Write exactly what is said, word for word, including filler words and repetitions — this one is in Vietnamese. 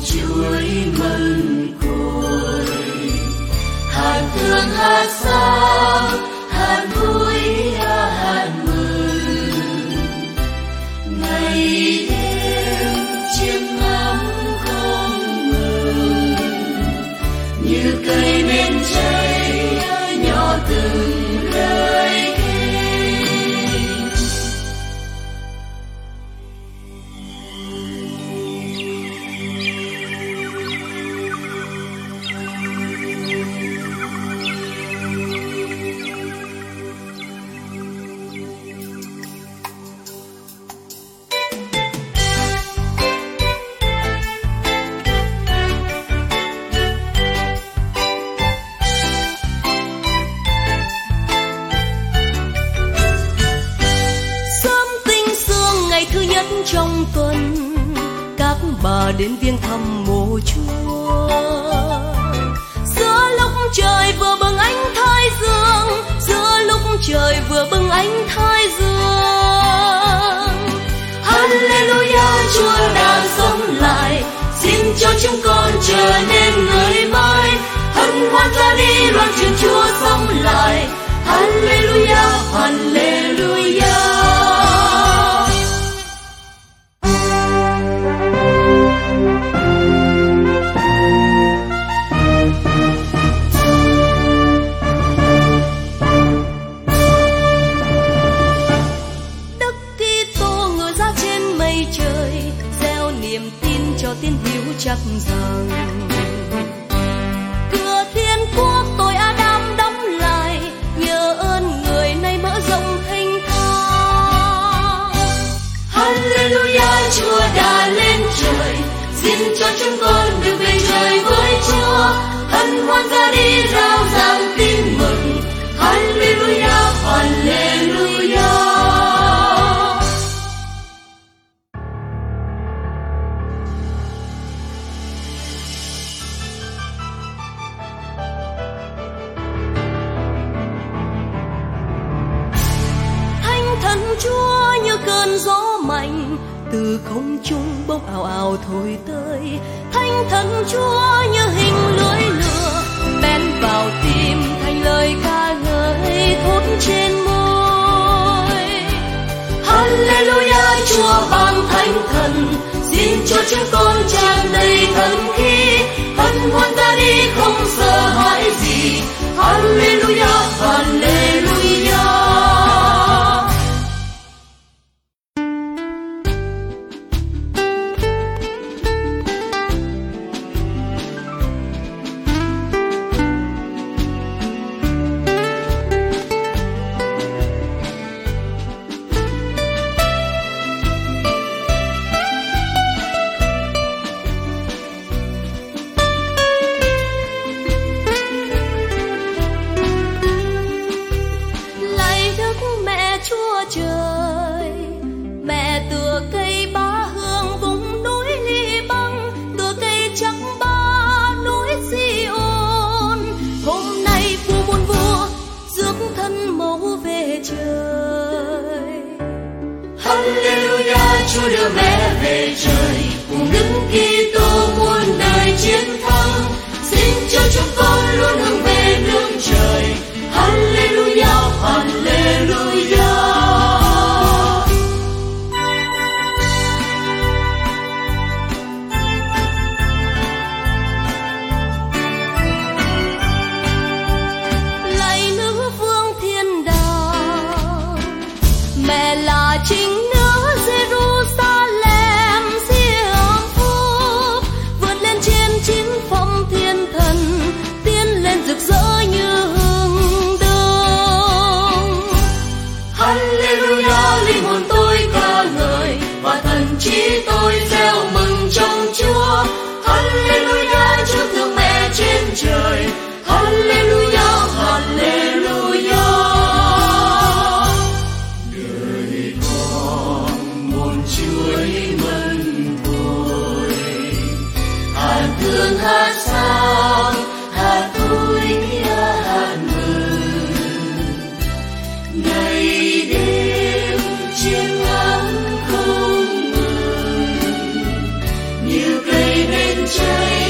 chuối mừng cội. Hát thương hát sao, hát vui hát mừng, ngày đêm chiêm ngắm không ngừng, như cây nến cháy nhỏ từng lời. Trong tuần các bà đến viếng thăm mộ Chúa, giữa lúc trời vừa bừng ánh thái dương, giữa lúc trời vừa bừng ánh thái dương. Hallelujah, Chúa đang sống lại, xin cho chúng con trở nên người mới. Hân hoan ra đi loan truyền Chúa sống lại. Hallelujah, Hallelujah. Tiên hiếu chắc rằng cửa thiên quốc tôi Adam đóng lại, nhờ ơn người này mở rộng thênh thang. Hallelujah, Chúa đã lên trời, xin cho chúng con được về trời với Chúa. Hân hoan ra đi rao giảng tin mừng. Hallelujah, Hallelujah. Chúa như cơn gió mạnh từ không trung bỗng ào ào thổi tới. Thánh thần Chúa như hình lưỡi lửa bén vào tim thành lời ca ngợi thốt trên môi. Hallelujah, Chúa ban thánh thần, xin cho chúng con tràn đầy thần khí. Hân hoan ra đi không sợ hãi gì. Hallelujah, Hallelujah. Chúa đưa mẹ về trời, cùng Đức Kitô muôn đời chiến thắng. Xin cho chúng con luôn hướng về nước trời. Hallelujah, Hallelujah. Lạy nữ vương thiên đàng, mẹ là chính rực rỡ như hương đông. Hallelujah, linh hồn tôi ca ngợi và thần trí tôi reo mừng trong Chúa. Hallelujah, Chúa thương mẹ trên trời. Hallelujah, Hallelujah. Đời con muôn chuối mừng cội, hát thương hát sao, hát vui hát mừng, ngày đêm chiêm ngắm không ngừng, như cây nến trời